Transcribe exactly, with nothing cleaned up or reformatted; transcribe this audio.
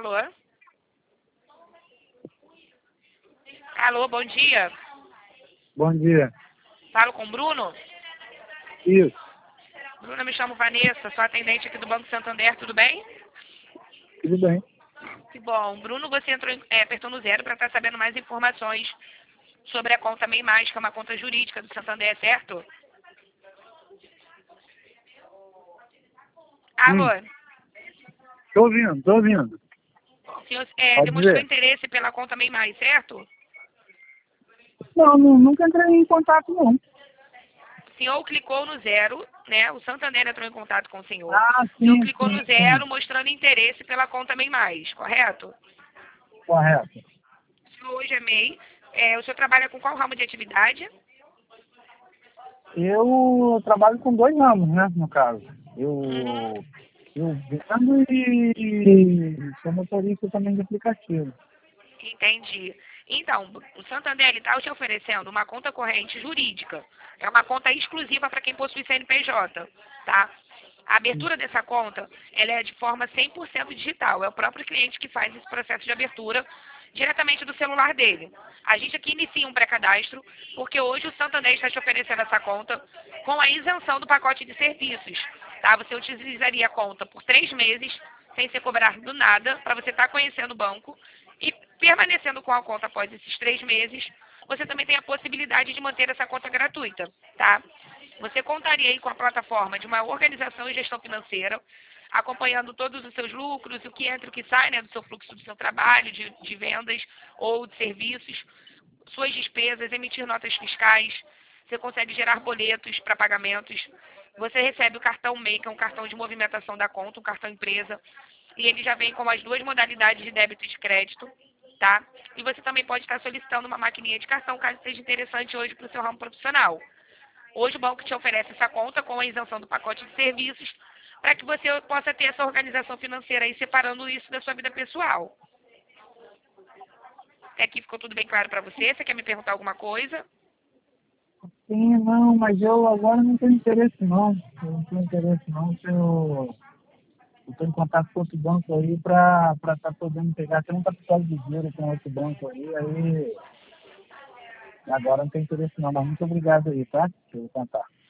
Alô? Alô, bom dia. Bom dia. Falo com o Bruno? Isso. Bruno, eu me chamo Vanessa, sou atendente aqui do Banco Santander, tudo bem? Tudo bem. Que bom. Bruno, você entrou, em- é, apertou no zero para estar sabendo mais informações sobre a conta MEI Mais, que é uma conta jurídica do Santander, certo? Alô? Hum, tô ouvindo, tô ouvindo. O senhor é, Pode demonstrou dizer. interesse pela conta MEI Mais, certo? Não, nu- nunca entrei em contato, não. O senhor clicou no zero, né? O Santander entrou em contato com o senhor. Ah, O senhor sim, clicou sim, no zero sim. mostrando interesse pela conta MEI Mais, correto? Correto. O senhor hoje é MEI. É, o senhor trabalha com qual ramo de atividade? Eu trabalho com dois ramos, né, no caso. Uhum. Eu, eu vendo e sou motorista também de aplicativo. Entendi. Então, o Santander está te oferecendo uma conta corrente jurídica. É uma conta exclusiva para quem possui C N P J, tá? A abertura dessa conta, ela é de forma cem por cento digital. É o próprio cliente que faz esse processo de abertura diretamente do celular dele. A gente aqui inicia um pré-cadastro, porque hoje o Santander está te oferecendo essa conta com a isenção do pacote de serviços, tá? Você utilizaria a conta por três meses, sem ser cobrado nada, para você estar conhecendo o banco e permanecendo com a conta após esses três meses, você também tem a possibilidade de manter essa conta gratuita, tá? Você contaria aí com a plataforma de uma organização e gestão financeira, acompanhando todos os seus lucros, o que entra e o que sai, né, do seu fluxo do seu trabalho, de, de vendas ou de serviços, suas despesas, emitir notas fiscais, você consegue gerar boletos para pagamentos, você recebe o cartão MEI, que é um cartão de movimentação da conta, um cartão empresa, e ele já vem com as duas modalidades de débito e de crédito, tá? E você também pode estar solicitando uma maquininha de cartão, caso seja interessante hoje para o seu ramo profissional. Hoje o banco te oferece essa conta com a isenção do pacote de serviços, para que você possa ter essa organização financeira aí, separando isso da sua vida pessoal. Até aqui ficou tudo bem claro para você? Você quer me perguntar alguma coisa? Sim, não, mas eu agora não tenho interesse, não. Eu não tenho interesse, não. Eu estou em contato com outro banco aí para estar podendo pegar até um capital de dinheiro com outro banco aí. Aí agora não tem interesse, não. Mas muito obrigado aí, tá? Pelo contato.